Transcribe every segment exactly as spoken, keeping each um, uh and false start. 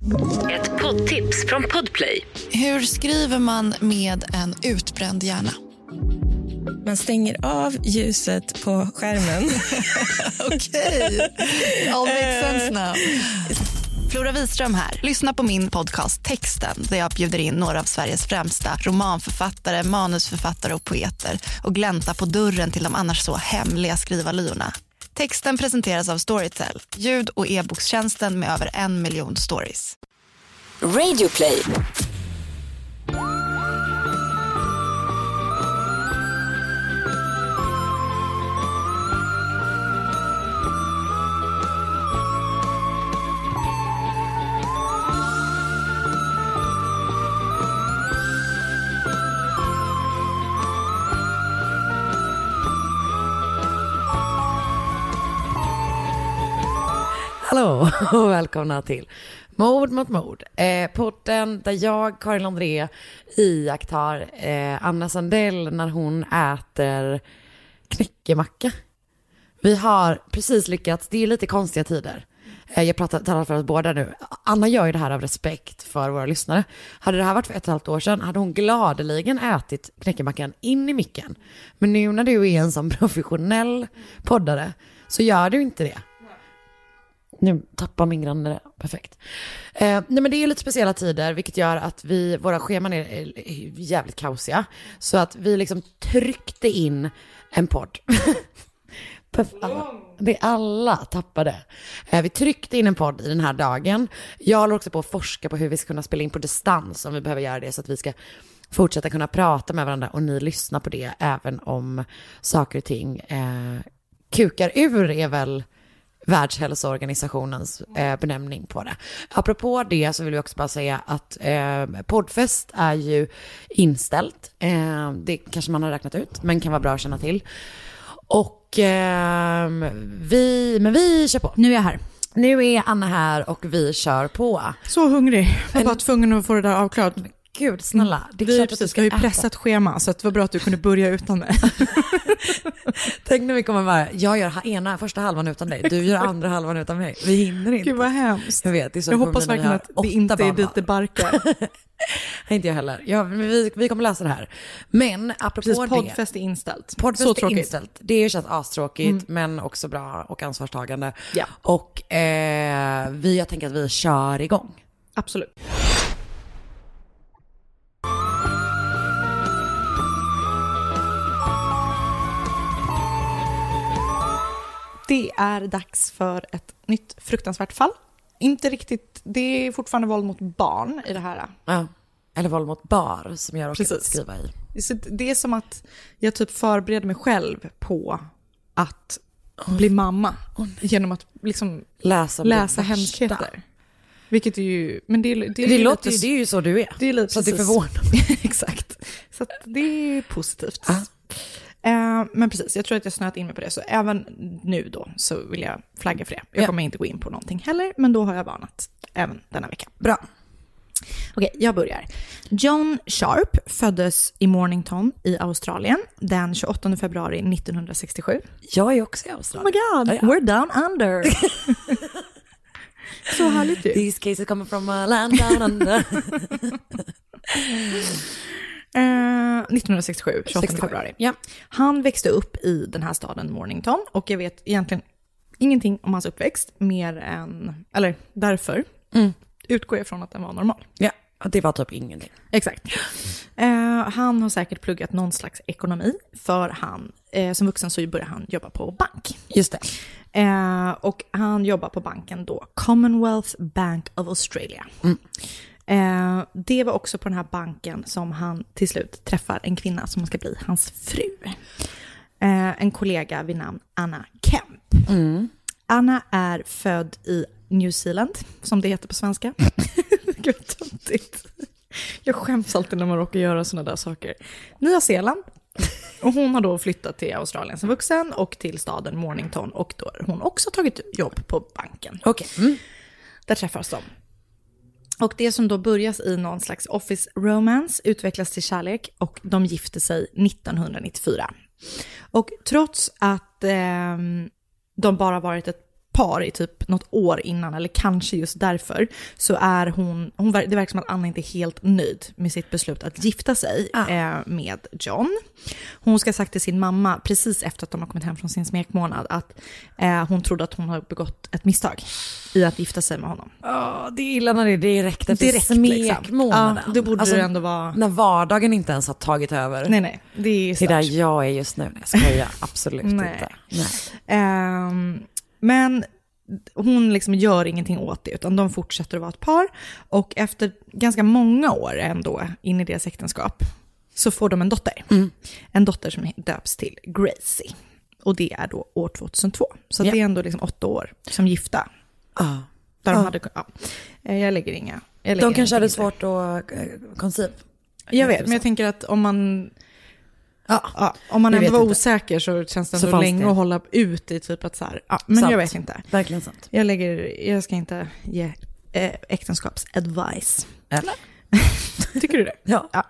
Ett poddtips från Podplay. Hur skriver man med en utbränd hjärna? Man stänger av ljuset på skärmen. Okej, all makes sense now. Flora Wiström här. Lyssna på min podcast Texten, där jag bjuder in några av Sveriges främsta romanförfattare, manusförfattare och poeter och glänta på dörren till de annars så hemliga skrivarlyorna. Texten presenteras av Storytel, ljud- och e-bokstjänsten med över en miljon stories. Radio Play. Hallå och välkomna till Mord mot mord. Eh, podden där jag, Karin Landré, iakttar eh, Anna Sandell när hon äter knäckemacka. Vi har precis lyckats, det är lite konstiga tider. Eh, jag pratar, talar för oss båda nu. Anna gör ju det här av respekt för våra lyssnare. Hade det här varit för ett och ett halvt år sedan hade hon gladeligen ätit knäckemackan in i micken. Men nu när du är en som professionell poddare så gör du inte det. Nu tappar min granne det. Perfekt. Eh, nej men det är lite speciella tider, vilket gör att vi, våra scheman är, är jävligt kaosiga. Så att vi liksom tryckte in en podd. alla, det alla tappade. Eh, vi tryckte in en podd i den här dagen. Jag håller också på att forska på hur vi ska kunna spela in på distans om vi behöver göra det, så att vi ska fortsätta kunna prata med varandra och ni lyssnar på det även om saker och ting eh, kukar ur är väl Världshälsoorganisationens eh, benämning på det. Apropå det så vill vi också bara säga att eh, poddfest är ju inställt. Eh, det kanske man har räknat ut, men kan vara bra att känna till. Och eh, vi, men vi kör på. Nu är jag här. Nu är Anna här och vi kör på. Så hungrig. Jag var bara tvungen att få det där avklarat. Gud, snälla. Det är vi klart precis, att ska ju pressa ett schema, så att det var bra att du kunde börja utan mig. Tänk när vi kommer vara, jag gör ena första halvan utan dig, du gör andra halvan utan mig. Vi hinner inte. Gud vad hemskt. Jag vet, det är så. Jag hoppas verkligen att det inte är dit det barkar. Inte jag heller. Ja, men vi, vi kommer läsa det här. Men apropå precis, det. poddfest är inställt. Poddfest så är tråkigt. Inställt. Det känns astråkigt, mm. men också bra och ansvarstagande. Ja. Och eh, vi, jag tänker att vi kör igång. Absolut. Det är dags för ett nytt fruktansvärt fall. Inte riktigt, det är fortfarande våld mot barn i det här. Ja, eller våld mot bar som jag råkade skriva i. Så det är som att jag typ förbereder mig själv på att oh. bli mamma. Oh, genom att liksom läsa, läsa hemskheter. Vilket är ju... Men det, det, det, det, låter, lite, det är ju så du är. Det är lite, så att det är förvånande. Exakt. Så att det är positivt. Ah. Uh, men precis, jag tror att jag snöat in mig på det. Så även nu då så vill jag flagga för det. Jag ja. kommer inte gå in på någonting heller, men då har jag varnat även denna vecka. Bra. Okej, jag börjar. John Sharp föddes i Mornington i Australien den tjugoåttonde februari nittonhundrasextiosju. Jag är också i Australien. Oh my god, ja, ja. We're down under. Så härligt ju. These cases come from a land down under. Uh, nittonhundrasextiosju, tjugoåttonde februari. Ja. Han växte upp i den här staden Mornington och jag vet egentligen ingenting om hans uppväxt mer än, eller därför mm. utgår jag från att den var normal. Ja, det var typ ingenting. Exakt. Uh, han har säkert pluggat någon slags ekonomi för han, uh, som vuxen så började han jobba på bank. Just det. Uh, och han jobbar på banken då, Commonwealth Bank of Australia. Mm. Eh, det var också på den här banken som han till slut träffar en kvinna som ska bli hans fru. Eh, en kollega vid namn Anna Kemp. Mm. Anna är född i New Zealand, som det heter på svenska. Gud, töntigt. Jag skäms alltid när man råkar göra såna där saker. Nya Zeeland. Och hon har då flyttat till Australien som vuxen och till staden Mornington. Och då har hon också tagit jobb på banken. Okej. Okay. Mm. Där träffas de. Och det som då börjas i någon slags office romance utvecklas till kärlek och de gifter sig nittonhundranittiofyra. Och trots att eh, de bara varit ett par i typ något år innan, eller kanske just därför, så är hon, hon det verkar som att Anna inte är helt nöjd med sitt beslut att gifta sig ah. eh, med John. Hon ska ha sagt till sin mamma precis efter att de har kommit hem från sin smekmånad att eh, hon trodde att hon har begått ett misstag i att gifta sig med honom. Oh, det är illa när det är direkt efter direkt, smekmånaden. Liksom. Ja, det borde alltså, det ändå vara. När vardagen inte ens har tagit över. Nej, nej. Det är, det är där jag är just nu. Jag skojar absolut nej. inte. Nej. Um, men hon liksom gör ingenting åt det, utan de fortsätter att vara ett par. Och efter ganska många år ändå in i deras äktenskap så får de en dotter. Mm. En dotter som döps till Gracie. Och det är då år tjugohundratvå. Så yeah. det är ändå liksom åtta år som gifta. Ah. Där de ah. hade, ja. Jag lägger inga. Jag lägger de kanske hade inte. svårt att koncept. Jag vet, men jag tänker att om man... Ja, ja, om man ändå var inte. osäker så känns det ändå länge det. Att hålla ut i typ att så här, ja, men sant. Jag vet inte. Verkligen sant. Jag lägger, jag ska inte ge eh, äktenskapsadvice. Eller? Tycker du det? Ja. ja.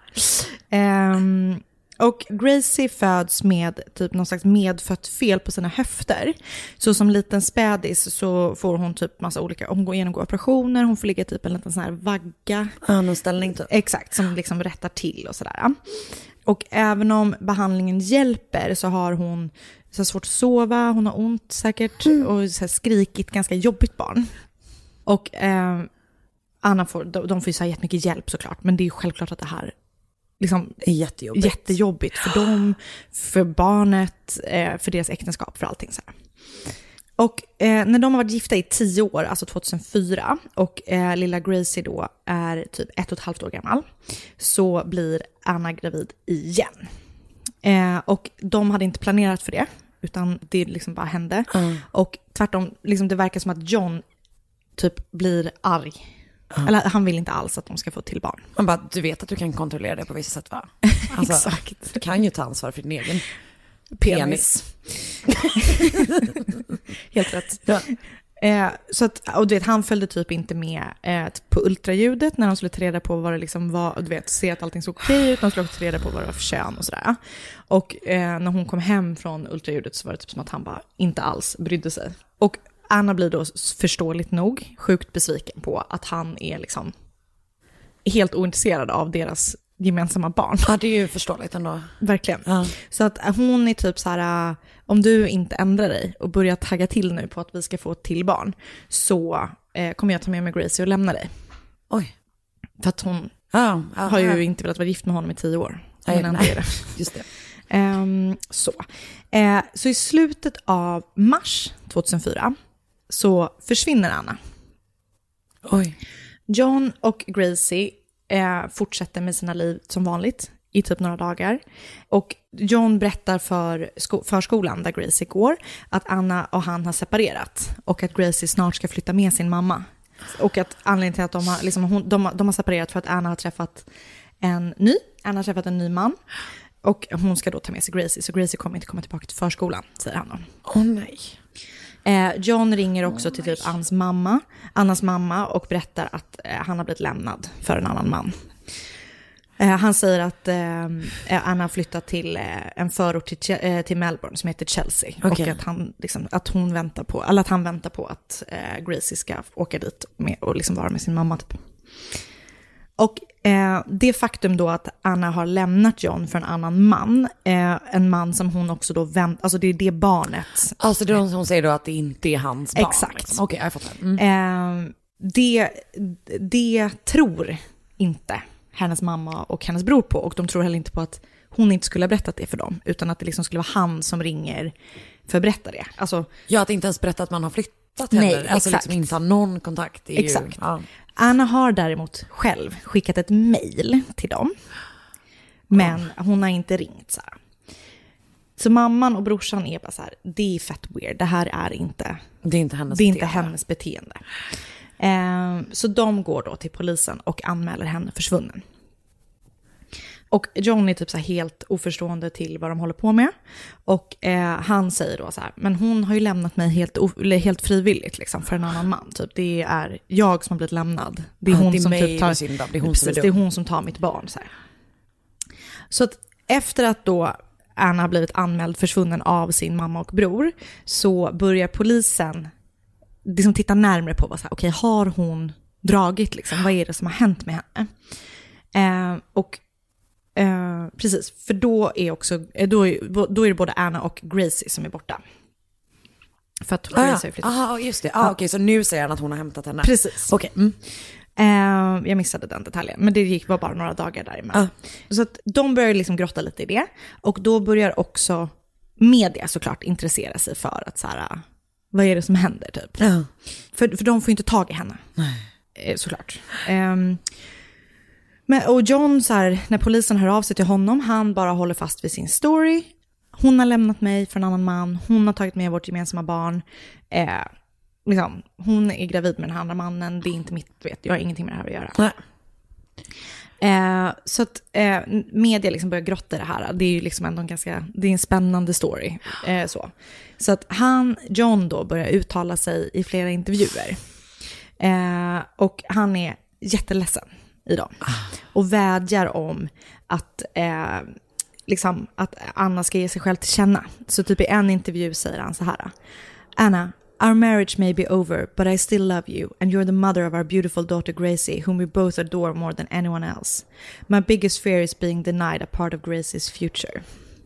Um, och Gracie föds med typ någon slags medfött fel på sina höfter. Så som liten spädis så får hon typ massa olika, hon går genomgå operationer, hon får ligga typ en liten sån här vagga. Ja, någon ställning typ. Exakt, som liksom rättar till och sådär. Och även om behandlingen hjälper så har hon så svårt att sova, hon har ont säkert mm. och så skrikigt, ganska jobbigt barn. Och eh, Anna får, de, de får ju så här jättemycket hjälp såklart, men det är ju självklart att det här liksom är jättejobbigt. jättejobbigt för dem, för barnet, eh, för deras äktenskap, för allting så här. Och eh, när de har varit gifta i tio år, alltså tjugohundrafyra, och eh, lilla Gracie då är typ ett och ett halvt år gammal, så blir Anna gravid igen. Eh, och de hade inte planerat för det, utan det liksom bara hände. Mm. Och tvärtom, liksom det verkar som att John typ blir arg. Mm. Eller han vill inte alls att de ska få till barn. Man bara, du vet att du kan kontrollera det på vissa sätt, va? Alltså, exakt. Du kan ju ta ansvar för din egen penis. Helt rätt. Ja. Eh, så att, och du vet, han följde typ inte med eh, på ultraljudet när de skulle ta reda på vad det liksom var, du vet, se att allting såg okej ut, de skulle också ta reda på vad det var för kön och sådär. Och eh, när hon kom hem från ultraljudet så var det typ som att han bara inte alls brydde sig. Och Anna blir då förståeligt nog sjukt besviken på att han är liksom helt ointresserad av deras gemensamma barn. Ja, det är ju förståeligt ändå. Verkligen. Ja. Så att hon är typ så här, om du inte ändrar dig och börjar tagga till nu på att vi ska få ett till barn, så eh, kommer jag ta med mig Gracie och lämna dig. Oj. För att hon ja, ja, har ju ja. inte velat vara gift med honom i tio år. Nej, nej. nej. Just det. Um, så. Eh, så i slutet av mars tjugohundrafyra så försvinner Anna. Oj. John och Gracie eh, fortsätter med sina liv som vanligt i typ några dagar. Och John berättar för sko- förskolan där Gracie går att Anna och han har separerat. Och att Gracie snart ska flytta med sin mamma. Och att anledningen till att de har, liksom, hon, de, de har separerat för att Anna har träffat en ny. Anna har träffat en ny man. Och hon ska då ta med sig Gracie. Så Gracie kommer inte komma tillbaka till förskolan, säger han då. Åh oh, nej. Eh, John ringer också oh, till typ Annas mamma, Annas mamma och berättar att eh, han har blivit lämnad för en annan man. Eh, han säger att eh, Anna har flyttat till eh, en förort till, eh, till Melbourne som heter Chelsea. Okay. Och att, han, liksom, att, hon väntar på, eller att han väntar på att eh, Gracie ska åka dit med, och liksom vara med sin mamma typ. Och eh, det faktum då att Anna har lämnat John för en annan man, eh, en man som hon också då vänt, alltså det är det barnet. Alltså det är hon säger då att det inte är hans barn. Exakt. Liksom. Okej, okay, jag fattar. Mm. Eh, det, det tror inte hennes mamma och hennes bror på, och de tror heller inte på att hon inte skulle ha berättat det för dem, utan att det liksom skulle vara han som ringer för att berätta det. Alltså, ja, att inte ens berätta att man har flyttat heller. Nej, alltså exakt. Liksom inte har någon kontakt. Det är exakt. Ju, ja. Anna har däremot själv skickat ett mejl till dem. Men oh. hon har inte ringt så här. Så mamman och brorsan är bara så här, det är fett weird. Det här är inte, det är inte hennes det är inte beteende. hennes beteende. Eh, så de går då till polisen och anmäler henne försvunnen. Och John är typ så här helt oförstående till vad de håller på med. Och eh, han säger då så här, men hon har ju lämnat mig helt, helt frivilligt liksom, för en annan man. Typ. Det är jag som har blivit lämnad. Det är hon, det är som, typ tar, det är hon, precis, som, är det är hon som tar mitt barn. Så, här. Så att efter att då Anna har blivit anmäld försvunnen av sin mamma och bror, så börjar polisen liksom titta närmare på vad så här, okej, har hon dragit liksom, vad är det som har hänt med henne? Eh, och eh, precis, för då är också då är, då är det både Anna och Gracie som är borta. För att ah, Gracie ja. Aha, just det. Ah, ja. Okej, okay, så nu säger han att hon har hämtat henne. Precis. Okej. Okay. Mm. Eh, jag missade den detaljen, men det gick var bara några dagar däremellan. Ah. Så att de börjar liksom grotta lite i det, och då börjar också media såklart intressera sig för att så här, vad är det som händer typ. Ja. För, för de får inte tag i henne. Nej. Eh, såklart. Eh, men, och John, så här, när polisen hör av sig till honom, han bara håller fast vid sin story. Hon har lämnat mig för en annan man. Hon har tagit med vårt gemensamma barn. Eh, liksom, hon är gravid med den andra mannen. Det är inte mitt, vet, jag har ingenting med det här att göra. Nej. Eh, så att eh, media liksom börjar grotta i det här. Det är ju liksom ändå en ganska, det är en spännande story. Eh, så. så att han, John då, börjar uttala sig i flera intervjuer. Eh, och han är jätteledsen i dem. Och vädjar om att, eh, liksom, att Anna ska ge sig själv till känna. Så typ i en intervju säger han så här: Anna, our marriage may be over, but I still love you, and you're the mother of our beautiful daughter Gracie, whom we both adore more than anyone else. My biggest fear is being denied a part of Gracie's future.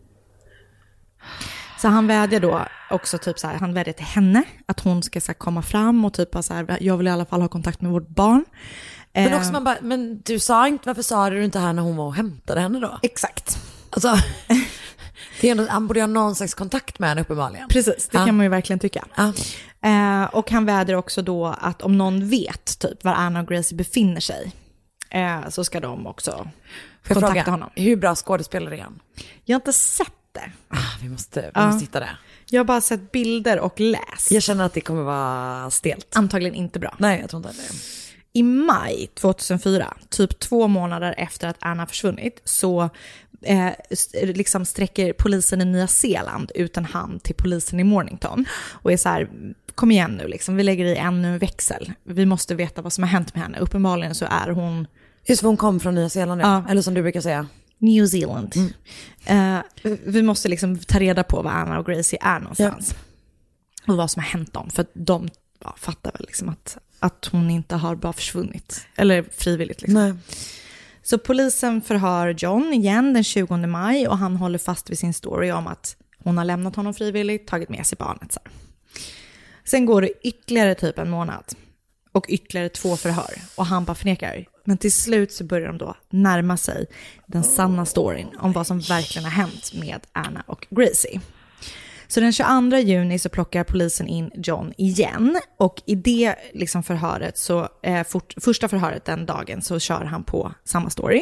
Så han vädjar då också typ så här, han vädjar till henne att hon ska så här, komma fram och typ så här, jag vill i alla fall ha kontakt med vårt barn. Men också man bara, men du sa inte, varför sa du inte här när hon var och hämtade henne då? Exakt. Alltså, det är ändå, han borde ha någon slags kontakt med henne uppenbarligen. Precis, det ja. kan man ju verkligen tycka. Ja. Eh, och han vädrar också då att om någon vet typ var Anna och Gracie befinner sig, eh, så ska de också För kontakta fråga, honom. Hur bra skådespelare är han? Jag har inte sett det. Ah, vi måste, vi ja. måste hitta det. Jag har bara sett bilder och läst. Jag känner att det kommer vara stelt. Antagligen inte bra. Nej, jag tror inte det. I maj tjugohundrafyra, typ två månader efter att Anna försvunnit, så eh, liksom sträcker polisen i Nya Zeeland ut en hand till polisen i Mornington och är så här: kom igen nu, liksom, vi lägger i ännu en växel. Vi måste veta vad som har hänt med henne. Uppenbarligen så är hon... Just för hon kom från Nya Zeeland, ja. Eller som du brukar säga, New Zealand. Mm. Eh, vi måste liksom ta reda på var Anna och Gracie är någonstans. Ja. Och vad som har hänt dem. För de ja, fattar väl liksom att, att hon inte har bara försvunnit. Eller frivilligt liksom. Nej. Så polisen förhör John igen den tjugonde maj och han håller fast vid sin story om att hon har lämnat honom frivilligt, tagit med sig barnet. Så. Sen går det ytterligare typ en månad och ytterligare två förhör och han bara förnekar. Men till slut så börjar de då närma sig den sanna storyn om vad som verkligen har hänt med Anna och Gracie. Så den tjugoandra juni så plockar polisen in John igen och i det liksom förhöret så eh, fort, första förhöret den dagen så kör han på samma story.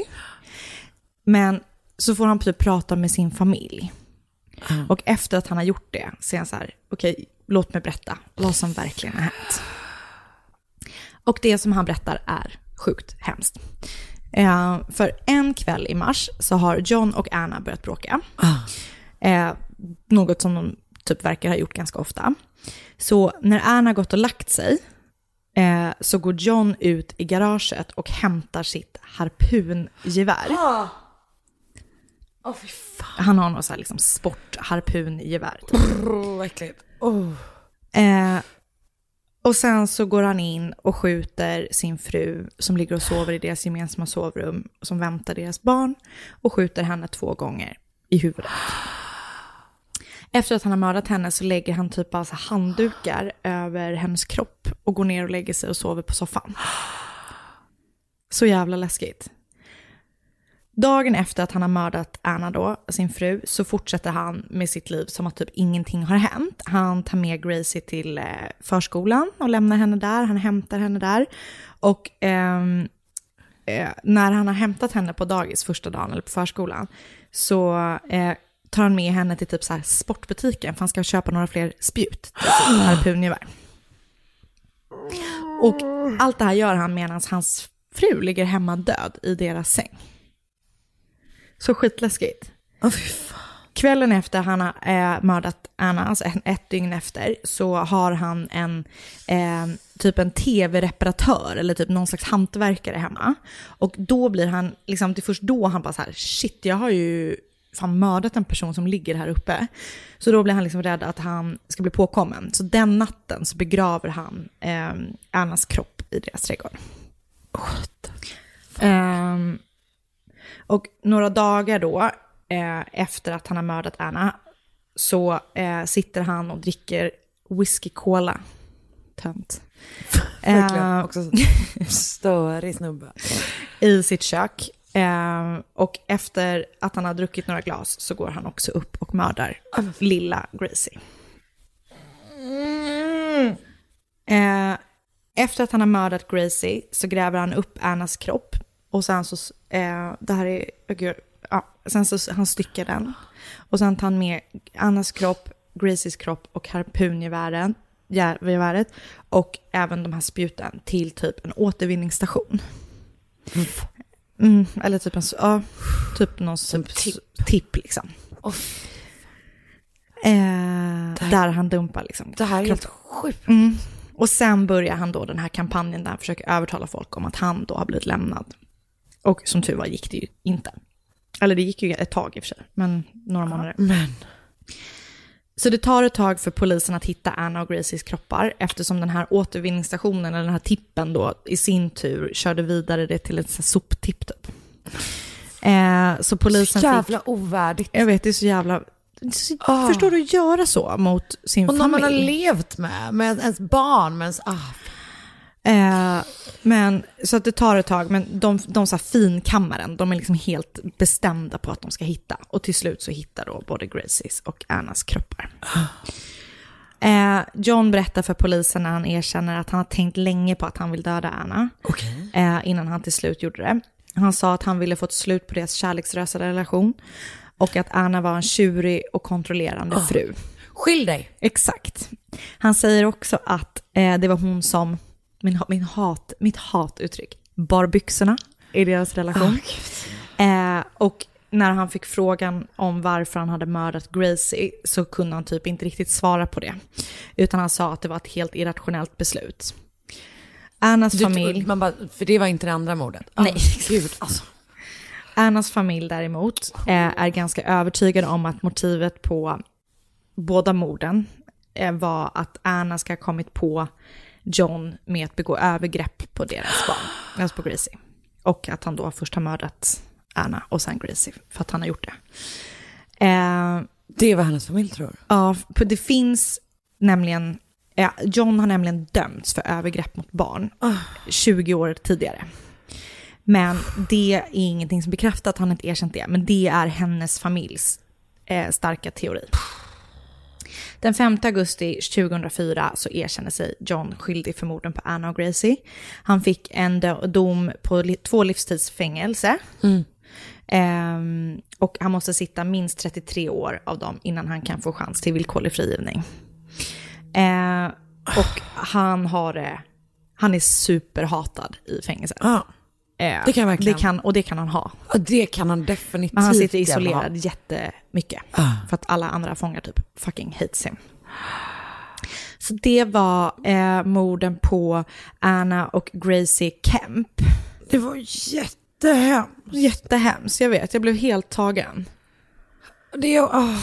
Men så får han typ prata med sin familj. Mm. Och efter att han har gjort det så är han så här: okej, okay, låt mig berätta vad som verkligen har hänt. Och det som han berättar är sjukt hemskt. Eh, för en kväll i mars så har John och Anna börjat bråka. Eh, något som de typ verkar ha gjort ganska ofta. Så när Anna gått och lagt sig eh, så går John ut i garaget och hämtar sitt harpungevär. Oh. Oh, fy fan. Han har något så här liksom sportharpungevär. Typ. Oh, äckligt. Oh. Eh, och sen så går han in och skjuter sin fru som ligger och sover i deras gemensamma sovrum som väntar deras barn och skjuter henne två gånger i huvudet. Efter att han har mördat henne så lägger han typ alltså handdukar över hennes kropp och går ner och lägger sig och sover på soffan. Så jävla läskigt. Dagen efter att han har mördat Anna då, sin fru, så fortsätter han med sitt liv som att typ ingenting har hänt. Han tar med Gracie till eh, förskolan och lämnar henne där. Han hämtar henne där. Och ehm, eh, när han har hämtat henne på dagis första dagen eller på förskolan så eh, tar han med henne till typ så här sportbutiken för han ska köpa några fler spjut till sitt harpungevär. Och allt det här gör han medan hans fru ligger hemma död i deras säng. Så skitläskigt. Oh, fy fan. Kvällen efter han har eh, mördat Anna, alltså ett dygn efter, så har han en eh, typ en tv-reparatör eller typ någon slags hantverkare hemma. Och då blir han, liksom, det är först då han bara så här: shit, jag har ju fan mördat en person som ligger här uppe. Så då blir han liksom rädd att han ska bli påkommen. Så den natten så begraver han eh, Annas kropp i deras trädgård. Eh, och några dagar då, eh, efter att han har mördat Anna, så eh, sitter han och dricker whisky cola. Tönt. Verkligen, också störig snubbe. I sitt kök. Eh, och efter att han har druckit några glas så går han också upp och mördar lilla Gracie. Mm. Eh, efter att han har mördat Gracie så gräver han upp Annas kropp. Och sen så, eh, det här är, gud, ja, sen så han styckar den. Och sen tar han med Annas kropp, Gracies kropp och harpungeväret. Geväret och även de här spjuten till typ en återvinningsstation. Mm, eller typ en ja, typ någon typ tipp. tipp liksom. Oh. Eh, här, där han dumpar liksom. Det här är helt sjukt. Mm. Och sen börjar han då den här kampanjen där han försöker övertala folk om att han då har blivit lämnad. Och som tur var gick det ju inte. Eller det gick ju ett tag i och för sig, men några månader. Men så det tar ett tag för polisen att hitta Anna och Gracies kroppar eftersom den här återvinningsstationen eller den här tippen då i sin tur körde vidare det till ett soptipp typ. Eh, så polisen så jävla fick, ovärdigt. Jag vet, det är så jävla... Så, oh. Förstår du att göra så mot sin och familj? Och när man har levt med, med ens barn, med ens... Ah. Eh, men så att det tar ett tag, men de, de så här finkammaren, de är liksom helt bestämda på att de ska hitta, och till slut så hittar då både Gracies och Annas kroppar. eh, John berättar för polisen när han erkänner att han har tänkt länge på att han vill döda Anna. Okay. eh, innan han till slut gjorde det. Han sa att han ville få ett slut på deras kärleksrösa relation och att Anna var en tjurig och kontrollerande oh. fru. Skilj dig. Exakt. Han säger också att eh, det var hon som Min, min hat, mitt hatuttryck, bar byxorna i deras relation. Oh, eh, och när han fick frågan om varför han hade mördat Gracie så kunde han typ inte riktigt svara på det. Utan han sa att det var ett helt irrationellt beslut. Annas du, familj... Man bara, för det var inte det andra mordet. Nej, oh, gud, alltså. Annas familj däremot eh, är ganska övertygad om att motivet på båda morden eh, var att Anna ska ha kommit på John med att begå övergrepp på deras barn, alltså på Gracie. Och att han då först har mördat Anna och sen Gracie för att han har gjort det. Eh, det var hennes familj, tror jag. Ja, det finns nämligen, ja, John har nämligen dömts för övergrepp mot barn oh. tjugo år tidigare. Men det är ingenting som bekräftar att han inte erkänt det, men det är hennes familjs eh, starka teori. Den femte augusti tjugohundrafyra så erkände sig John skyldig för morden på Anna och Gracie. Han fick en dom på li- två livstidsfängelse. Mm. Ehm, och han måste sitta minst trettiotre år av dem innan han kan få chans till villkorlig frigivning. Ehm, och han har det, han är superhatad i fängelset. Ah. Det kan verkligen. Det kan, och det kan han ha. Och det kan han definitivt. Men han sitter isolerad ha. jättemycket. Ah. För att alla andra fångar typ fucking hates him. Så det var eh, morden på Anna och Gracie Kemp. Det var jättehemskt. Jättehemskt, jag vet. Jag blev helt tagen. Det oh.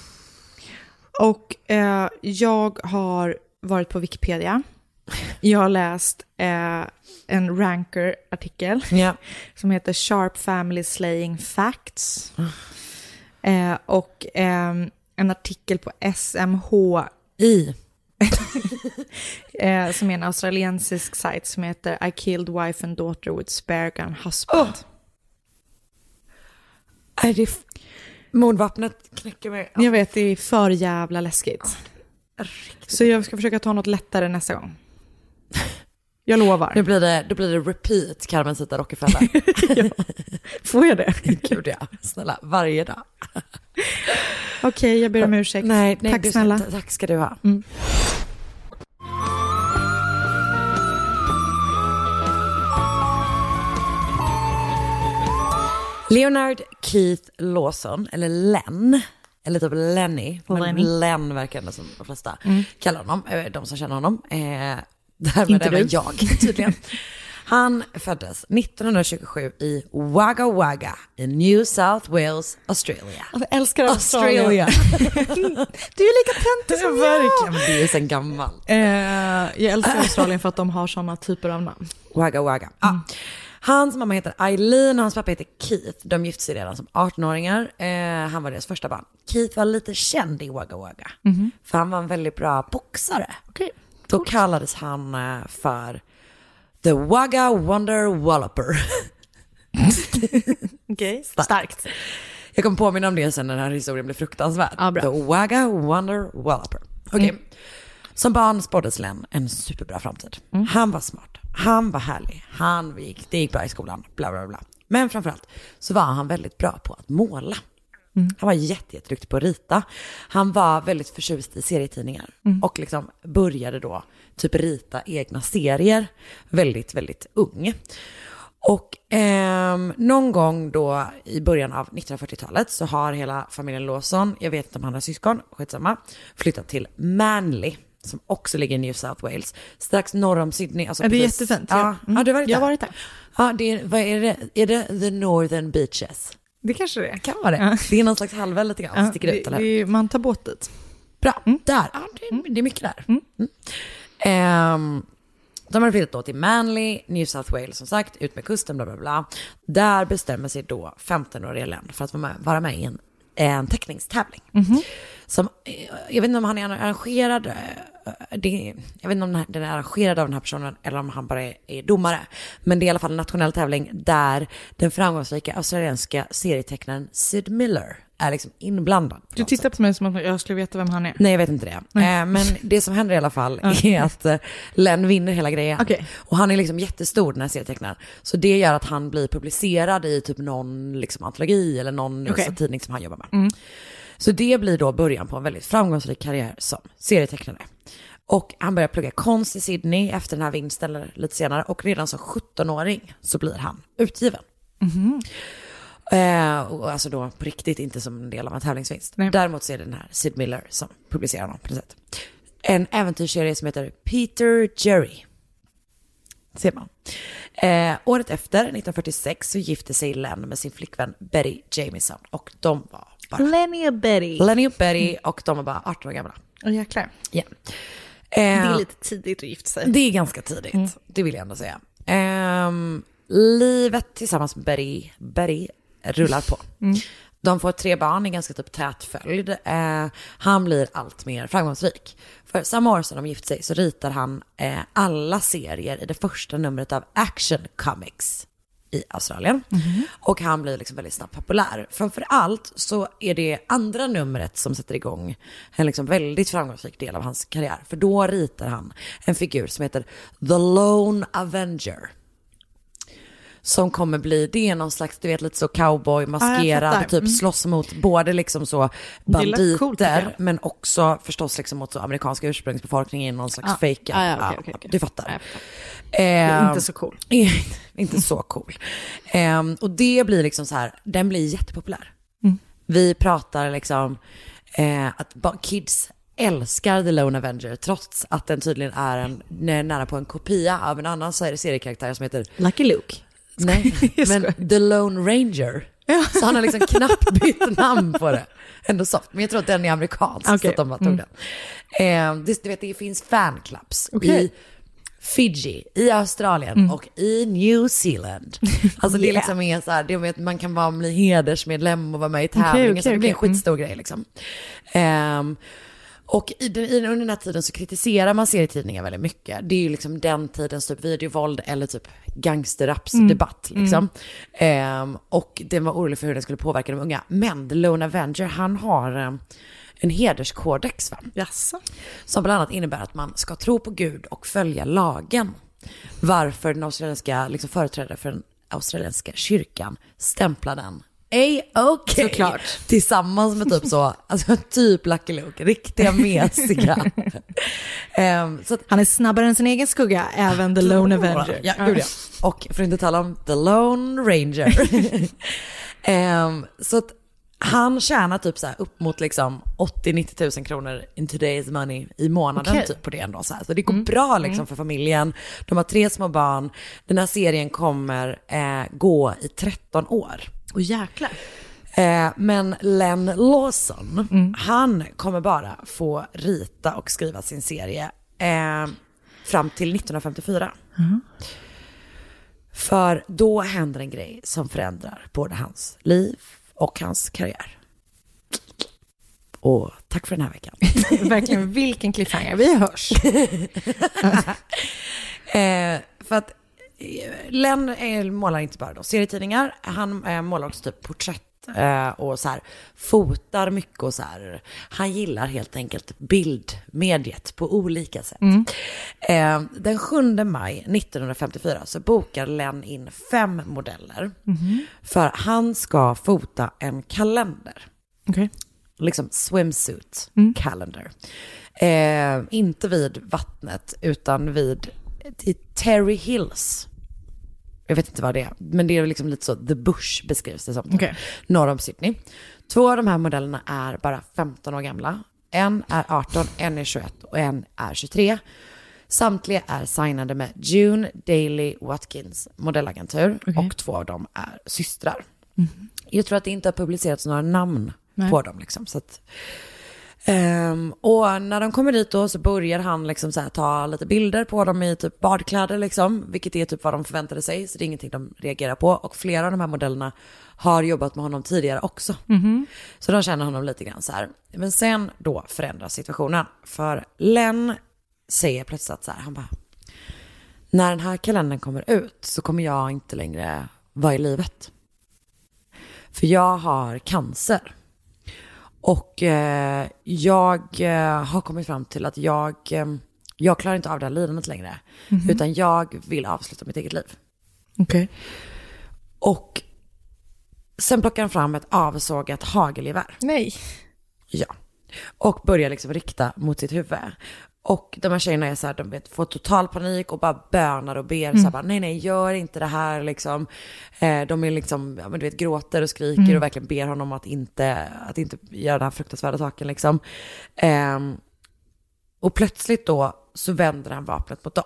Och eh, jag har varit på Wikipedia. Jag har läst eh, en Ranker-artikel yeah. som heter Sharp Family Slaying Facts. Mm. Eh, och eh, en artikel på S M H I eh, som är en australiensisk sajt som heter I killed wife and daughter with spare gun husband. Oh. Är det f- mordvapnet knäcker mig? Jag vet, det är för jävla läskigt. Oh. Så jag ska försöka ta något lättare nästa gång. Jag lovar. Nu blir det, då blir det repeat Carmencita Rockefeller. Ja. Får jag det? Gud ja, snälla, varje dag. Okej, okay, jag ber om ursäkt. Nej, nej, tack du, snälla. Tack ska du ha. Mm. Leonard Keith Lawson, eller Len, eller typ Lenny, Lenny. Men Len verkar det som de flesta mm. kallar honom, de som känner honom. Eh, därmed Inte även du. jag, tydligen. Han föddes nittonhundratjugosju i Wagga Wagga i New South Wales, Australia. Jag älskar Australien. Australia. Du är lika töntig som jag. Verkligen, men det är ju sen gammal. Eh, jag älskar Australien för att de har såna typer av namn. Wagga Wagga. Ja. Mm. Hans mamma heter Eileen och hans pappa heter Keith. De gifte sig redan som arton-åringar. Eh, han var deras första barn. Keith var lite känd i Wagga Wagga. Mm-hmm. För han var en väldigt bra boxare. Okay. Då kallades han eh, för The Wagga Wonder Walloper. Okej, okay. Starkt. Jag kommer påminna om det sen när den här historien blev fruktansvärd. Ah, The Wagga Wonder Walloper. Okej. Okay. Mm. Som barn spåddes Len en superbra framtid. Mm. Han var smart. Han var härlig. Han gick, det gick bra i skolan. Bla bla bla. Men framförallt så var han väldigt bra på att måla. Mm. Han var jätte, jätteduktig på att rita. Han var väldigt förtjust i serietidningar. Mm. Och liksom började då typ rita egna serier. Väldigt, väldigt ung. Och eh, någon gång då i början av nittonhundrafyrtiotalet så har hela familjen Lawson, jag vet inte om han har syskon, skitsamma, flyttat till Manly. Som också ligger i New South Wales. Strax norr om Sydney. Alltså är det precis, jättefint? Ja, mm. ja, du har varit där. Jag har varit där. Ja, det är, vad är det? Är det the Northern Beaches? Det kanske det är. Kan vara det. Ja. Det är någon slags halvö lite grann. Ja, sticker det, ut, eller? Det, man tar båt dit. Bra, mm. där. Ja, det, det är mycket där. Mm. Mm. Um, de har flyttat då till Manly, New South Wales som sagt. Ut med kusten, bla bla bla. Där bestämmer sig då femton-åriga Len för att vara med, vara med i en, en teckningstävling. Mm-hmm. Som, jag vet inte om han är arrangerad, det, jag vet inte om den är arrangerad av den här personen eller om han bara är, är domare. Men det är i alla fall en nationell tävling där den framgångsrika australienska serietecknaren Sid Miller är liksom inblandad. Du tittar på mig som att jag skulle veta vem han är. Nej, jag vet inte det. Eh, men det som händer i alla fall är att eh, Len vinner hela grejen. Okay. Och han är liksom jättestor, den här serietecknaren. Så det gör att han blir publicerad i typ någon liksom antologi eller någon okay. tidning som han jobbar med. Mm. Så det blir då början på en väldigt framgångsrik karriär som serietecknare. Och han börjar plugga konst i Sydney efter den här vinsten eller lite senare. Och redan som sjutton-åring så blir han utgiven. Mm. Eh, och alltså då på riktigt inte som en del av en tävlingsvinst. Nej. Däremot så är det den här Sid Miller som publicerar honom på något sätt. En äventyrsserie som heter Peter Jerry. Ser man. Eh, året efter, nittonhundrafyrtiosex, så gifte sig Len med sin flickvän Betty Jamieson. Och de var bara... Lenny och Betty. Lenny och Betty, och de var bara arton år gamla. Åh jäklar. Yeah. Det är lite tidigt att gifta sig. Det är ganska tidigt, mm. det vill jag ändå säga. Um, livet tillsammans med Betty, Betty rullar på. Mm. De får tre barn i ganska typ tät följd. Uh, han blir allt mer framgångsrik. För samma år som de gift sig så ritar han uh, alla serier i det första numret av Action Comics i Australien. Mm-hmm. Och han blir liksom väldigt snabbt populär. Framförallt så är det andra numret som sätter igång en liksom väldigt framgångsrik del av hans karriär. För då ritar han en figur som heter The Lone Avenger. Som kommer bli, det är någon slags, du vet, lite så cowboy, maskerad, ah, typ mm. slåss mot både liksom så banditer, coolt, men också förstås liksom mot så amerikanska ursprungsbefolkningen i någon slags ah. fake. Ah, ja, okay, ja, okay, okay. Du fattar. Ah, jag fattar. Eh, inte så cool. Inte så cool. Eh, och det blir liksom så här, den blir jättepopulär. Mm. Vi pratar liksom eh, att kids älskar The Lone Avenger trots att den tydligen är en nära på en kopia av en annan seriekaraktär som heter Lucky Luke. Nej, men The Lone Ranger. Ja. Så han har liksom knappt bytt namn på det. Ändå soft. Men jag tror att den är amerikansk. Okay. Så att de bara tog mm. den. Eh, det, du vet, det finns fanclubs okay. i Fiji, i Australien mm. och i New Zealand. Alltså yeah. det liksom är så här, det är att man kan vara bli hedersmedlem och vara med i tävlingar. Okay, okay, så det blir en okay. skitstor mm. grej liksom. Um, Och i den, i, under den här tiden så kritiserar man serietidningar väldigt mycket. Det är ju liksom den tidens typ videovåld eller typ gangsterrapsdebatt. Mm. Liksom. Mm. Um, och den var orolig för hur den skulle påverka de unga. Men The Lone Avenger, han har um, en hederskodex, va? Jaså. Som bland annat innebär att man ska tro på Gud och följa lagen. Varför den australienska liksom, företrädare för den australienska kyrkan stämplar den. Ej, okej. Okay. Såklart. Tillsammans med typ så, alltså typ Lucky Luke, riktiga mesiga. um, så att, han är snabbare än sin egen skugga, även The Lone Avenger. Ja, gud ja. Och för att inte tala om The Lone Ranger. um, så att Han tjänar typ så här upp mot liksom åttio till nittio tusen kronor in today's money i månaden okay. typ på det ändå. Så, här. Så det går mm. bra liksom mm. för familjen. De har tre små barn. Den här serien kommer eh, gå i tretton år. Och jäklar. Eh, men Len Lawson, mm. han kommer bara få rita och skriva sin serie eh, fram till nittonhundrafemtiofyra. Mm. För då händer en grej som förändrar både hans liv och hans karriär. Och tack för den här veckan. Verkligen, vilken cliffhanger. Vi hörs. eh, för att Len är, målar inte bara då serietidningar. Han eh, målar också typ porträtt eh, och så här, fotar mycket och så här. Han gillar helt enkelt bildmediet på olika sätt. Mm. Eh, den sjunde maj nittonhundrafemtiofyra så bokar Len in fem modeller. Mm. För han ska fota en kalender. Okay. Liksom swimsuit mm. calendar. Eh, inte vid vattnet utan vid i Terry Hills. Jag vet inte vad det är, men det är liksom lite så The Bush beskrivs det som. Okay. Norr om Sydney. Två av de här modellerna är bara femton år gamla. En är arton, en är tjugoett och en är tjugotre. Samtliga är signade med June Daly Watkins modellagentur. Okay. Och två av dem är systrar. Mm. Jag tror att det inte har publicerats några namn Nej. På dem liksom, så att Um, och när de kommer dit då så börjar han liksom så här ta lite bilder på dem i typ badkläder liksom, vilket är typ vad de förväntade sig, så det är ingenting de reagerar på. Och flera av de här modellerna har jobbat med honom tidigare också. Mm-hmm. Så de känner honom lite grann så här. Men sen då förändras situationen, för Len säger plötsligt så här, han bara, när den här kalendern kommer ut så kommer jag inte längre vara i livet. För jag har cancer. Och eh, jag eh, har kommit fram till att jag, eh, jag klarar inte av det här lidandet längre. Mm-hmm. Utan jag vill avsluta mitt eget liv. Okej. Okay. Och sen plockar han fram ett avsågat hagelgevär. Nej. Ja. Och börjar liksom rikta mot sitt huvud. Och de här tjejerna är så här, de vet, får total panik och bara bönar och ber. Mm. Så här, bara, nej, nej, gör inte det här. Liksom. Eh, de är liksom, ja, men du vet, gråter och skriker mm. och verkligen ber honom att inte, att inte göra den här fruktansvärda saken. Liksom. Eh, och plötsligt då så vänder han vapnet mot dem.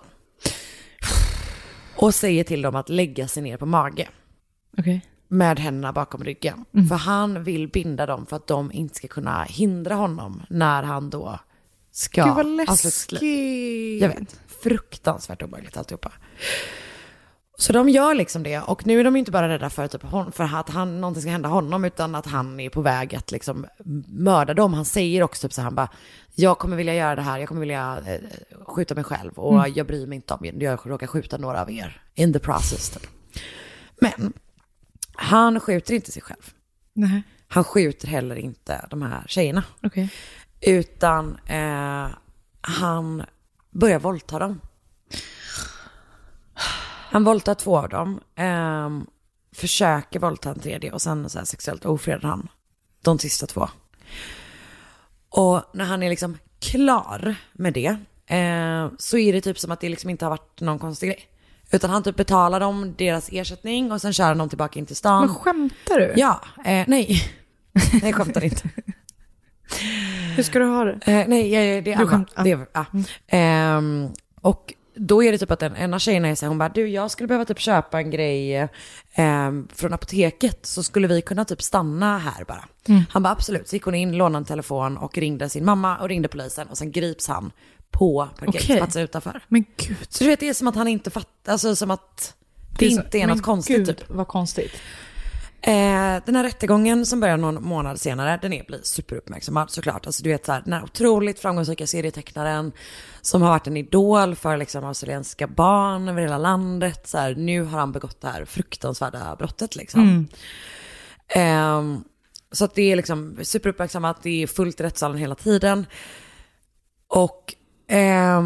Och säger till dem att lägga sig ner på mage. Okay. Med händerna bakom ryggen. Mm. För han vill binda dem för att de inte ska kunna hindra honom när han då ska... Gud vad läskigt. Jag vet, fruktansvärt obehagligt alltihopa. Så de gör liksom det. Och nu är de inte bara rädda för, typ, för att han, någonting ska hända honom, utan att han är på väg att liksom mörda dem. Han säger också typ så här, han bara, jag kommer vilja göra det här, jag kommer vilja eh, skjuta mig själv. Och mm. jag bryr mig inte om jag råkar skjuta några av er in the process. Typ. Men han skjuter inte sig själv. Nej. Han skjuter heller inte de här tjejerna. Okay. Utan eh, han börjar våldta dem. Han våldtar två av dem. Eh, försöker våldta en tredje. Och sen så här sexuellt ofredar han de sista två. Och när han är liksom klar med det. Eh, så är det typ som att det liksom inte har varit någon konstig grej. Utan han typ betalar dem deras ersättning. Och sen kör han dem tillbaka in till stan. Men skämtar du? Ja, eh, nej. Nej, skämtar inte. Hur ska du ha det? Eh, nej, det är Anna. Det är, ah. mm. eh, och då är det typ att en, en av tjejerna är så här, hon bara, du, jag skulle behöva typ köpa en grej eh, från apoteket, så skulle vi kunna typ stanna här bara. Mm. Han bara, absolut. Så gick hon in, lånade en telefon och ringde sin mamma och ringde polisen, och sen grips han på parkeringsplatsen okay. utanför. Men gud. Så du vet, det är som att han inte fattar, alltså som att det, det är inte är något konstigt. Gud, typ. Vad konstigt. Eh, den här rättegången som börjar någon månad senare, den är blir superuppmärksammad såklart. Alltså du vet så här, den här otroligt framgångsrika serietecknaren som har varit en idol för liksom australienska barn över hela landet. Så här, nu har han begått det här fruktansvärda brottet liksom. Mm. Eh, så att det är liksom superuppmärksammat, det är fullt i rättssalen hela tiden. Och eh,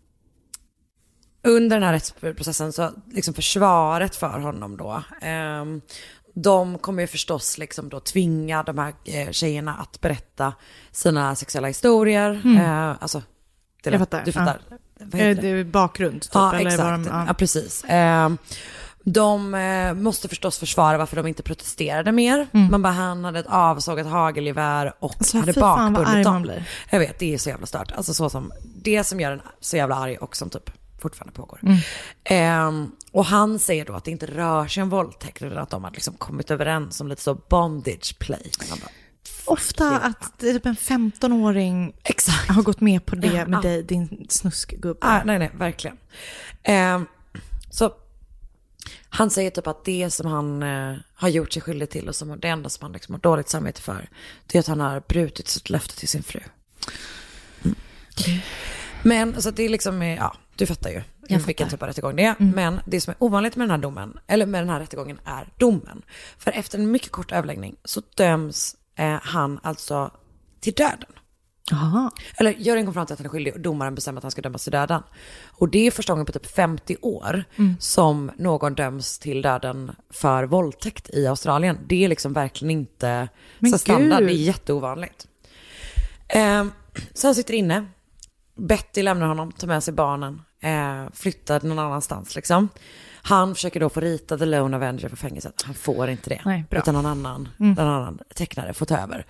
under den här rättsprocessen så liksom försvaret för honom då, eh, de kommer ju förstås liksom då tvinga de här eh, tjejerna att berätta sina sexuella historier. Mm. Eh, alltså, det, jag fattar. Du fattar. Ja. Det är bakgrund typ, ja, eller exakt. Vad de, ja. ja, precis. Eh, De eh, måste förstås försvara varför de inte protesterade mer. Mm. Man bara, han hade ett avsågat hagelgevär och alltså, hade bakbundit dem. Jag vet, det är så jävla stört. Alltså så som, det som gör en så jävla arg och som typ fortfarande pågår. Mm. Eh, och han säger då att det inte rör sig om våldtäkt utan att de har liksom kommit överens om lite så bondage play. Bara, ofta att typ en femton-åring Exakt. har gått med på det ja, med ja. dig, din snuskgubbe. Ah, nej, nej, verkligen. Eh, så han säger typ att det som han eh, har gjort sig skyldig till och som det enda som han liksom har dåligt samvete för, det är att han har brutit sitt löfte till sin fru. Mm. Mm. Men så att det är liksom, ja, du fattar ju Jag vilken fattar. typ av rättegång det är. Mm. Men det som är ovanligt med den här domen, eller med den här rättegången, är domen. För efter en mycket kort överläggning så döms eh, han alltså till döden. Aha. Eller juryn kom fram till att han är skyldig och domaren bestämmer att han ska dömas till döden. Och det är första gången på typ femtio år mm. som någon döms till döden för våldtäkt i Australien. Det är liksom verkligen inte så standard, det är jätteovanligt. Eh, så han sitter inne. Betty lämnar honom, tar med sig barnen, eh, flyttar någon annanstans liksom. Han försöker då få rita The Lone Avenger på fängelset. Han får inte det. Nej, bra. Utan någon annan, mm. någon annan tecknare får ta över.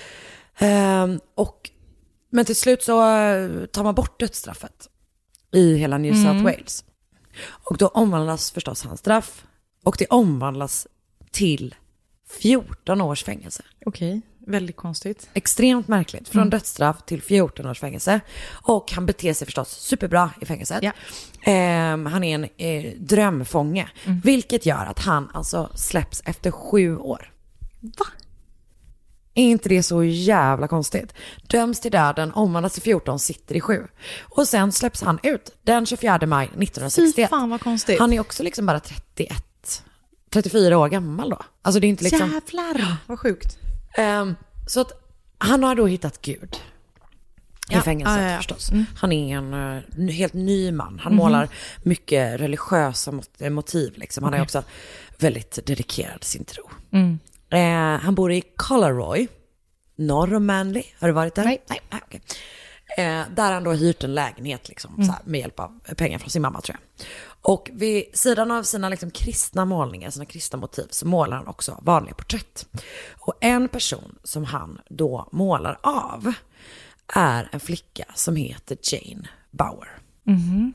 Eh, och Men till slut så tar man bort dödsstraffet i hela New South mm. Wales. Och då omvandlas förstås hans straff. Och det omvandlas till fjorton års fängelse. Okej, väldigt konstigt. Extremt märkligt. Från mm. dödsstraff till fjorton års fängelse. Och han beter sig förstås superbra i fängelset. Ja. Eh, han är en eh, drömfånge. Mm. Vilket gör att han alltså släpps efter sju år. Va? Är inte det så jävla konstigt? Döms till döden, omvandlas till fjorton, sitter i sju. Och sen släpps han ut den tjugofjärde maj nittonhundrasextioett. Fy fan vad konstigt. Han är också liksom bara trettioett, trettiofyra år gammal då. Alltså det är inte liksom... Jävlar, vad sjukt. Um, så att han har då hittat Gud i ja. fängelset ja, ja, ja. förstås. Mm. Han är en uh, helt ny man. Han mm. målar mycket religiösa mot- motiv liksom. Han okay. är också väldigt dedikerad till sin tro. Mm. Eh, han bor i Collaroy, norr om Manly. Har du varit där? Nej. Nej. Ah, okay. eh, där han då har hyrt en lägenhet liksom, mm. så här, med hjälp av pengar från sin mamma tror jag. Och vid sidan av sina liksom, kristna målningar, sina kristna motiv, så målar han också vanliga porträtt. Och en person som han då målar av är en flicka som heter Jane Bauer. Mm.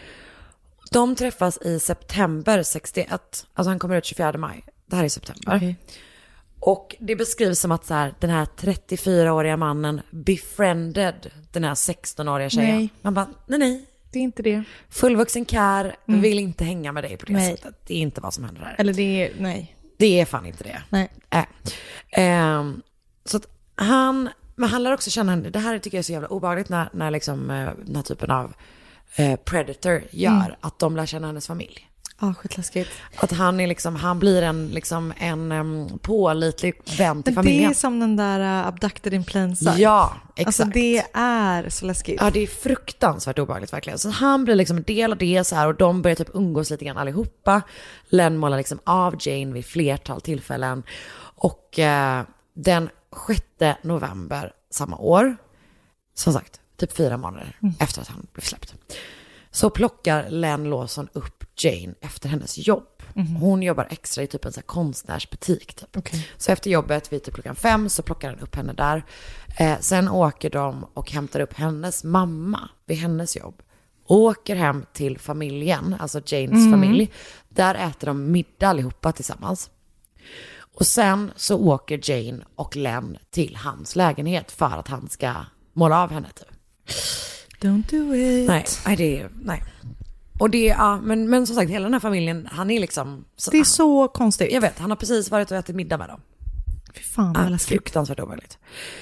De träffas i september sextioett. Alltså han kommer ut tjugofjärde maj. Det här är september. Okay. Och det beskrivs som att så här, den här trettiofyraåriga mannen befriended den här sextonåriga tjejen. Nej. Man bara, nej nej. Det är inte det. Fullvuxen kär mm. vill inte hänga med dig på det nej. sättet. Det är inte vad som händer här. Eller det är, nej. Det är fan inte det. Nej. Äh. Um, så att han, men han lär också känna, det här tycker jag är så jävla obehagligt när, när liksom, den här typen av uh, predator gör mm. att de lär känna hennes familj. Ja, skitläskigt. Att han är liksom, han blir en liksom en um, pålitlig vän till men familjen. det är som den där uh, abducted in plain sight. Ja, exakt. Alltså det är så läskigt. Ja, det är fruktansvärt obehagligt verkligen. Så han blir liksom en del av det så här och de börjar typ umgås lite grann allihopa. Len målar liksom av Jane vid flertal tillfällen. Och uh, den sjätte november samma år, som sagt, typ fyra månader mm. efter att han blev släppt, så plockar Len Lawson upp Jane efter hennes jobb. Mm. Hon jobbar extra i typ en så här konstnärsbutik. Typ. Okay. Så efter jobbet vid typ klockan fem så plockar han upp henne där. Eh, sen åker de och hämtar upp hennes mamma vid hennes jobb. Åker hem till familjen, alltså Janes mm. familj. Där äter de middag allihopa tillsammans. Och sen så åker Jane och Len till hans lägenhet för att han ska måla av henne typ. Don't do it. Nej, nej det är, nej. Och det, ja, men, men som sagt, hela den här familjen, han är liksom... Så, det är så konstigt. Jag vet, han har precis varit och ätit middag med dem. Fy fan, vad ja, fruktansvärt omöjligt.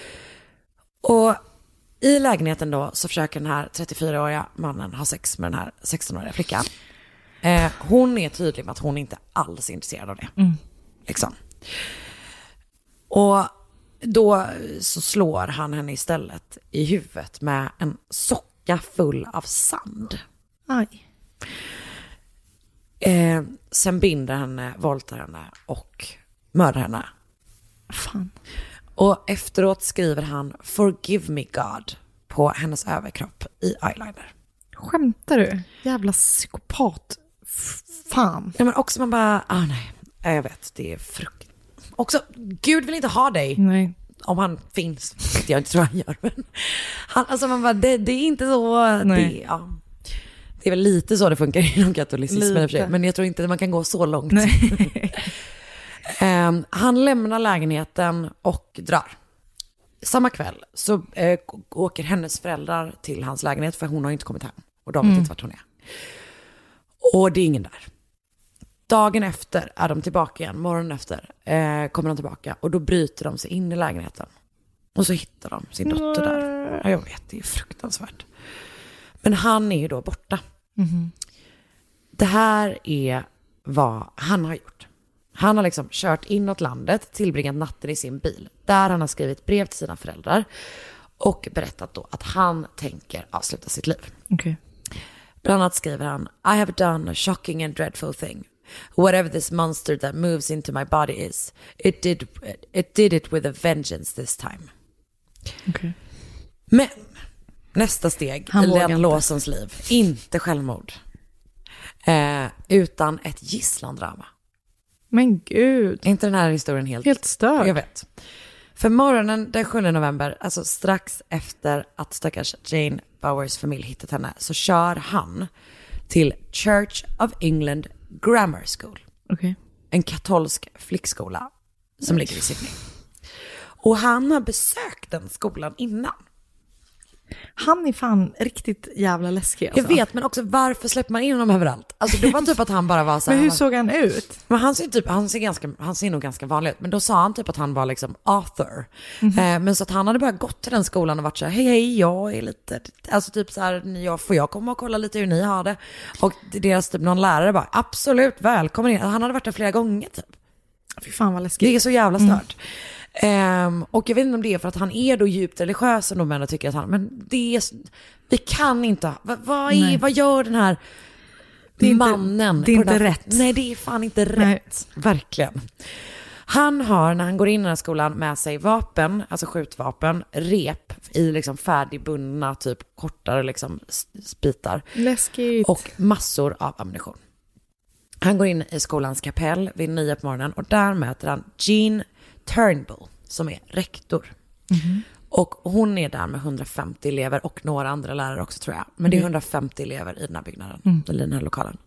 Och i lägenheten då så försöker den här trettiofyraåriga mannen ha sex med den här sextonåriga flickan. Eh, hon är tydlig med att hon inte alls är intresserad av det. Mm. Liksom. Och då så slår han henne istället i huvudet med en socka full av sand. Aj. Eh, sen binder henne, våldtar henne och mördar henne. Fan. Och efteråt skriver han "Forgive me God" på hennes överkropp i eyeliner. Skämtar du? Jävla psykopat f- fan. Ja, men också man bara, ah nej, jag vet, det är frukt. Också, Gud vill inte ha dig. Nej. Om han finns, vilket jag inte tror han gör. Men han, alltså man bara, det, det är inte så, det, ja. Det är väl lite så det funkar inom katolicismen i och för sig, men jag tror inte att man kan gå så långt. um, han lämnar lägenheten och drar. Samma kväll så uh, åker hennes föräldrar till hans lägenhet, för hon har inte kommit hem. Och de vet mm. inte vart hon är. Och det är ingen där. Dagen efter är de tillbaka igen, morgonen efter eh, kommer de tillbaka. Och då bryter de sig in i lägenheten. Och så hittar de sin dotter där. Ja, jag vet, det är fruktansvärt. Men han är ju då borta. Mm. Det här är vad han har gjort. Han har liksom kört inåt landet, tillbringat natten i sin bil. Där han har skrivit brev till sina föräldrar. Och berättat då att han tänker avsluta sitt liv. Okay. Bland annat skriver han: I have done a shocking and dreadful thing. Whatever this monster that moves into my body is, it did, it did it with a vengeance this time. Okay. Men nästa steg i Len Lawsons liv, inte självmord, eh, utan ett gisslandrama. Men gud. Är inte den här historien helt... Helt störd? Jag vet. För morgonen den sjunde november, alltså strax efter att stackars Jane Bowers familj hittat henne, så kör han till Church of England Grammar School. Okay. En katolsk flickskola som ligger i Sydney. Och han har besökt den skolan innan. Han är fan riktigt jävla läskig alltså. Jag vet, men också varför släpper man in honom överallt? Alltså det var typ att han bara var så här. Men hur han, såg han ut? Men han ser typ han ser ganska han ser nog ganska vanlig ut, men då sa han typ att han var liksom author. Mm-hmm. Eh, men så att han hade bara gått till den skolan och varit så här: hej hej, jag är lite, alltså typ så här, jag får jag komma och kolla lite hur ni har det. Och deras typ någon lärare bara: absolut, välkommen in. Han hade varit där flera gånger typ. Fy fan vad läskigt. Det är så jävla stört. Mm. Um, och jag vet inte om det är för att han är då djupt religiös och de tycker att han, men det är, vi kan inte, vad, vad, är, vad gör den här det är mannen? Inte, det är inte här, rätt. Nej, det är fan inte rätt. Nej. Verkligen. Han har, när han går in i den här skolan, med sig vapen, alltså skjutvapen, rep i liksom färdigbundna typ kortare liksom spitar. Läskigt. Och massor av ammunition. Han går in i skolans kapell vid nio på morgonen och där möter han Jean Turnbull som är rektor. Mm-hmm. Och hon är där med hundrafemtio elever och några andra lärare också tror jag. Men det är hundrafemtio elever i den här byggnaden, mm. eller den här lokalen.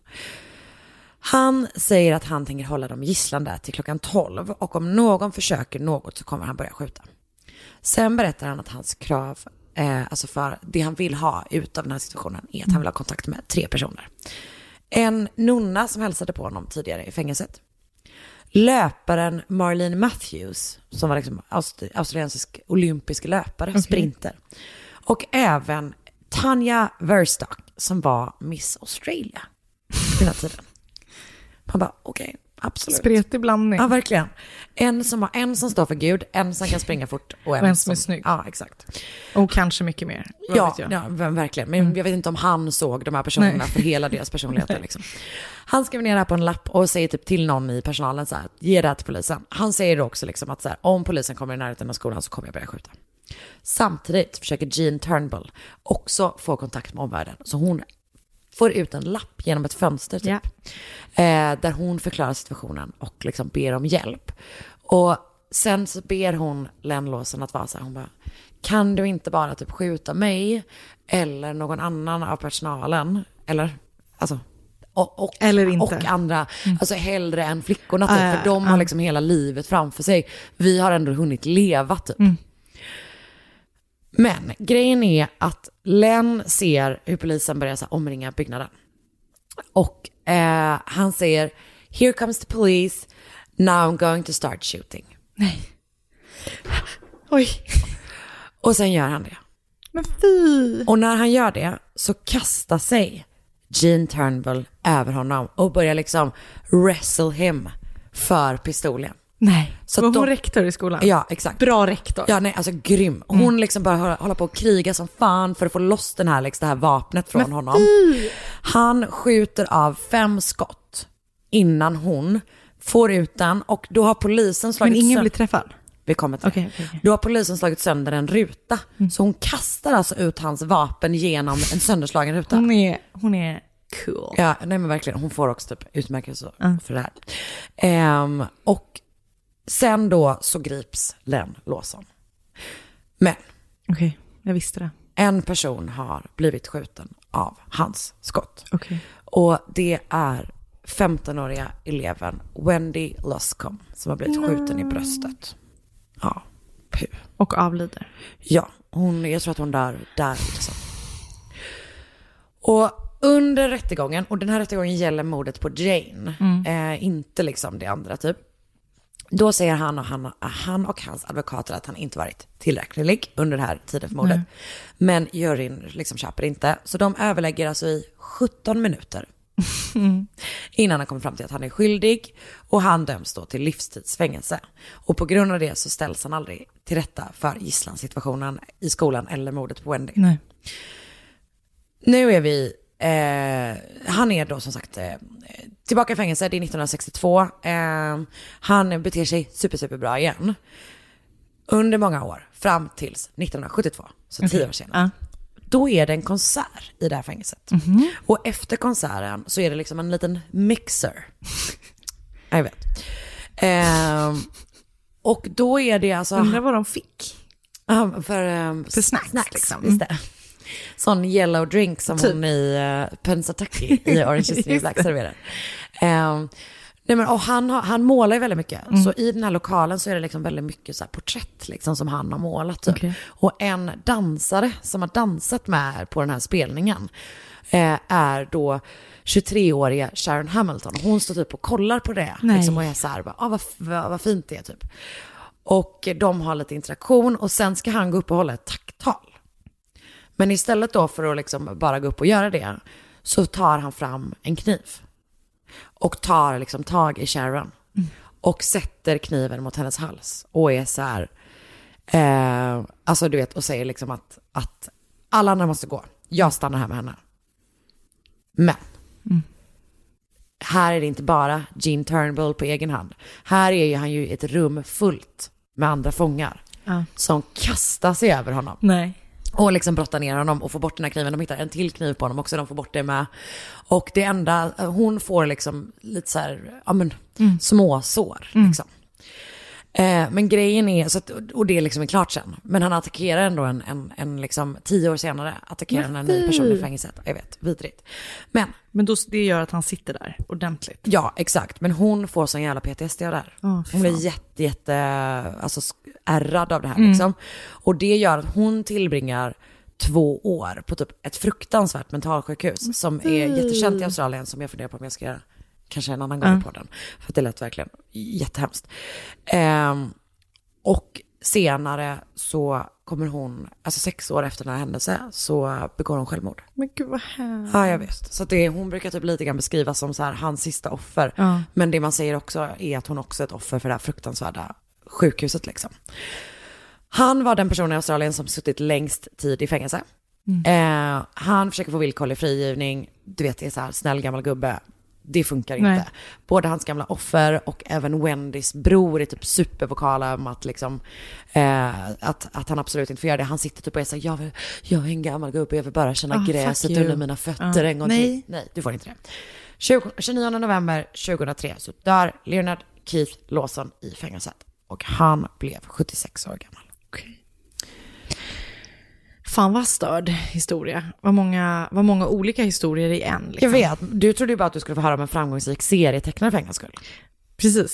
Han säger att han tänker hålla dem gisslan där till klockan tolv och om någon försöker något så kommer han börja skjuta. Sen berättar han att hans krav, eh, alltså för det han vill ha ut av den här situationen är att han vill ha kontakt med tre personer. En nunna som hälsade på honom tidigare i fängelset. Löparen Marlene Matthews som var liksom aust- australiensisk olympisk löpare, okay. sprinter. Och även Tanya Verstock som var Miss Australia den här tiden. Han bara, okej, okay, absolut. Spretig blandning. Ja, verkligen. En som, har, en som står för Gud, en som kan springa fort och en, och en som, som är snygg. Ja, exakt. Och kanske mycket mer. Ja, ja, verkligen. Men mm. jag vet inte om han såg de här personerna Nej. För hela deras personligheter. Liksom. Han skriver ner det här på en lapp och säger typ till någon i personalen så här: ge det här till polisen. Han säger också liksom att så här, om polisen kommer i närheten av skolan så kommer jag börja skjuta. Samtidigt försöker Jean Turnbull också få kontakt med omvärlden. Så hon får ut en lapp genom ett fönster typ. Yeah. Eh, där hon förklarar situationen och liksom ber om hjälp. Och sen så ber hon Len Lawson att vara så här, hon bara: kan du inte bara typ skjuta mig eller någon annan av personalen eller alltså och, och, eller inte. Och andra, mm. alltså hellre än flickorna typ, uh, för de uh. har liksom hela livet framför sig. Vi har ändå hunnit leva typ. Mm. Men grejen är att Len ser hur polisen börjar så här omringa byggnaden. Och eh, han säger: here comes the police, now I'm going to start shooting. Nej. Oj. Och sen gör han det. Men fy. Och när han gör det så kastar sig Jean Turnbull över honom och börjar liksom wrestle him för pistolen. Nej, så var hon de, rektor i skolan? Ja, exakt. Bra rektor. Ja, nej, alltså grym. Hon mm. liksom bara hålla, hålla på att kriga som fan för att få loss den här, liksom, det här vapnet från Men honom. Fy. Han skjuter av fem skott innan hon får ut den och då har polisen slagit... Men ingen sönder... blir träffad? Vi kommer till okay, okay, okay. Då har polisen slagit sönder en ruta. Mm. Så hon kastar alltså ut hans vapen genom en sönderslagen ruta. Hon är, hon är Cool. Ja, nej men verkligen. Hon får också typ utmärkelse Mm. för det här. Ehm, och sen då så grips Len Lawson. Men Okej, okay, jag visste det. en person har blivit skjuten av hans skott. Okay. Och det är femtonåriga eleven Wendy Luscombe som har blivit skjuten i bröstet. Ja, puh. Och avlider. Ja, hon, jag tror att hon dör där liksom. Och under rättegången, och den här rättegången gäller mordet på Jane, mm. eh, inte liksom det andra typ. Då säger han och, han, han och hans advokater att han inte varit tillräcklig under den här tiden för mordet. Mm. Men juryn liksom köper inte. Så de överlägger alltså i sjutton minuter. Mm. Innan han kommer fram till att han är skyldig. Och han döms då till livstidsfängelse. Och på grund av det så ställs han aldrig till rätta för gisslansituationen i skolan eller mordet på Wendy. Nej. Nu är vi... Eh, han är då som sagt eh, tillbaka i fängelse, det är nittonhundrasextiotvå. Eh, han beter sig super, super bra igen. Under många år, fram tills nittonhundrasjuttiotvå, så okay. tio år senare. Uh. Då är det en konsert i det här fängelset. Mm-hmm. Och efter konserten så är det liksom en liten mixer. Jag vet. Eh, och då är det alltså... Undrar vad de fick. Uh, för, um, för snacks, snacks liksom. Just det. Sån yellow drink som typ. Hon i uh, Pensataki i Orange is the New Black serverar. Um, nej men, och han, har, han målar ju väldigt mycket. Mm. Så i den här lokalen så är det liksom väldigt mycket så här porträtt liksom, som han har målat. Typ. Okay. Och en dansare som har dansat med på den här spelningen eh, är då tjugotreåriga Sharon Hamilton. Hon står typ och kollar på det. Liksom, och är så här, ah, vad, vad, vad fint det är typ. Och de har lite interaktion och sen ska han gå upp och hålla ett tacktal. Men istället då för att liksom bara gå upp och göra det så tar han fram en kniv och tar liksom tag i Sharon mm. och sätter kniven mot hennes hals och är så här eh, alltså du vet och säger liksom att, att alla andra måste gå, jag stannar här med henne. Men mm. här är det inte bara Gene Turnbull på egen hand. Här är ju han ju ett rum fullt med andra fångar ja. Som kastar sig över honom. Nej. Och liksom brottar ner honom och får bort den här kniven. De hittar en till kniv på honom också, de får bort det med. Och det enda, hon får liksom lite så här, ja men, mm. små sår mm. liksom. Eh, men grejen är, så att, och det är liksom klart sen. Men han attackerar ändå en, en, en liksom, tio år senare, attackerar han en ny person i fängelset. Jag vet, vidrigt. Men, men då, det gör att han sitter där ordentligt. Ja, exakt. Men hon får sån jävla P T S D av det här. Oh, hon blir jätte, jätte, alltså ärrad av det här mm. liksom. Och det gör att hon tillbringar två år på typ ett fruktansvärt mentalsjukhus mm. som är jättekänt i Australien, som jag funderar på om jag ska göra kanske en annan gång mm. på den. För att det lät verkligen jättehemskt. Um, och senare så kommer hon, alltså sex år efter den här händelsen, så begår hon självmord. Men gud vad hemskt. Ja, jag vet. Så att det, hon brukar typ lite grann beskrivas som så här, hans sista offer. Mm. Men det man säger också är att hon också är ett offer för det här fruktansvärda sjukhuset liksom. Han var den personen i Australien som suttit längst tid i fängelse. Mm. Eh, han försöker få villkorlig frigivning. Du vet, det är så här snäll gammal gubbe. Det funkar inte. Nej. Både hans gamla offer och även Wendys bror är typ supervokala om att, liksom, eh, att, att han absolut inte får göra det. Han sitter typ och är så här, jag, vill, jag är en gammal gubbe, jag vill bara känna oh, gräset under mina fötter oh. en gång Nej. till. Nej, du får inte det. tjugonionde november tjugohundratre så dör Leonard Keith Lawson i fängelset. Och han blev sjuttiosex år gammal. Okay. Fan vad störd historia. Vad många, vad många olika historier i en. Liksom. Jag vet. Du trodde ju bara att du skulle få höra om en framgångsrik serietecknare för en gångs skull. Precis.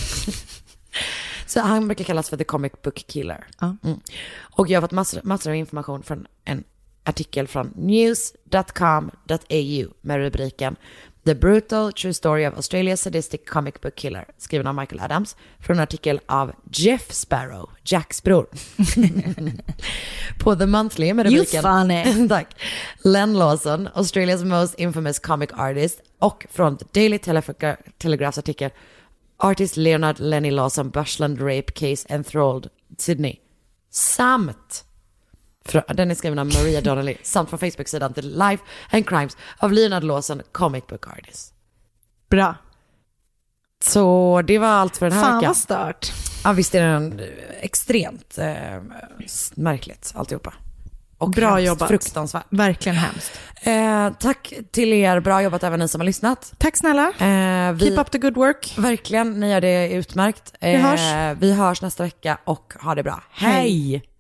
Så han brukar kallas för the comic book killer. Ja. Mm. Och jag har fått massor, massor av information från en artikel från news dot com dot a u med rubriken The Brutal True Story of Australia's Sadistic Comic Book Killer, skriven av Michael Adams, från en artikel av Jeff Sparrow, Jacks bror. På The Monthly med rubriken Tack. Len Lawson, Australia's most infamous comic artist, och från The Daily Telegra- Telegraphs artikel Artist Leonard Lenny Lawson Bushland Rape Case Enthralled Sydney. Samt den är skriven av Maria Donnelly, samt från Facebook-sidan The Life and Crimes of Leonard Lawson, Comic Book Artist. Bra. Så det var allt för den här Fan, veckan. Fan vad stört. Ja, visst är den extremt eh, märkligt alltihopa. och bra hemskt, jobbat. Fruktansvärt. Verkligen hemskt. Eh, tack till er, bra jobbat även ni som har lyssnat. Tack snälla. Eh, vi, Keep up the good work. Verkligen, ni gör det utmärkt. Eh, Vi hörs. Vi hörs nästa vecka och ha det bra. Hej! Hej.